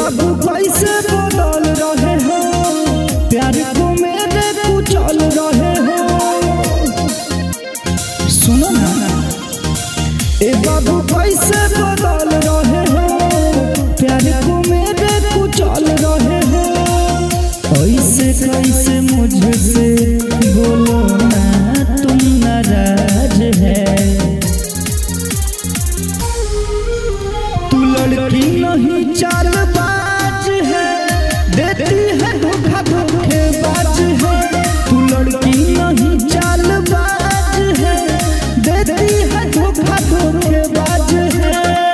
बाबू कैसे बदल रहे हो, प्यार को मेरे कुचल रहे हो। सुनो ना ए बाबू कैसे बदल रहे हो, प्यार को मेरे कुचल रहे हो। ऐसे कैसे मुझसे बोलो ना तुम नाराज है। तू लड़की नहीं चालबाज है, देती है धोखा धोखेबाज है। तू लड़की नहीं चालबाज है, देती है धोखा धोखेबाज है।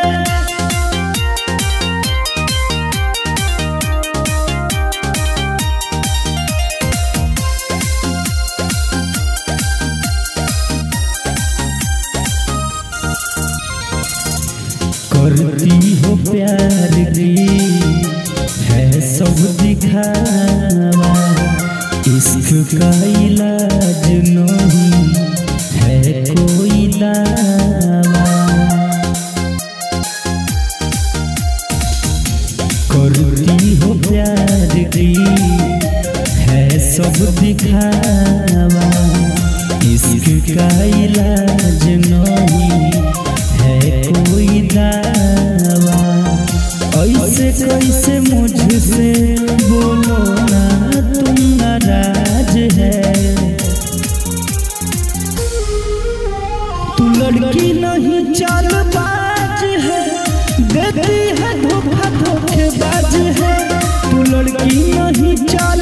करती हो प्यार की है सब दिखावा, इश्क का इलाज नहीं है कोई दावा। करती हो प्यार की है सब दिखावा, इश्क का इलाज नहीं है कोई दावा। ऐसे कैसे मुझसे बोलो ना तुम नाराज है। तू लड़की नहीं चालबाज है, देती है धोखा धोखेबाज है। तू लड़की नहीं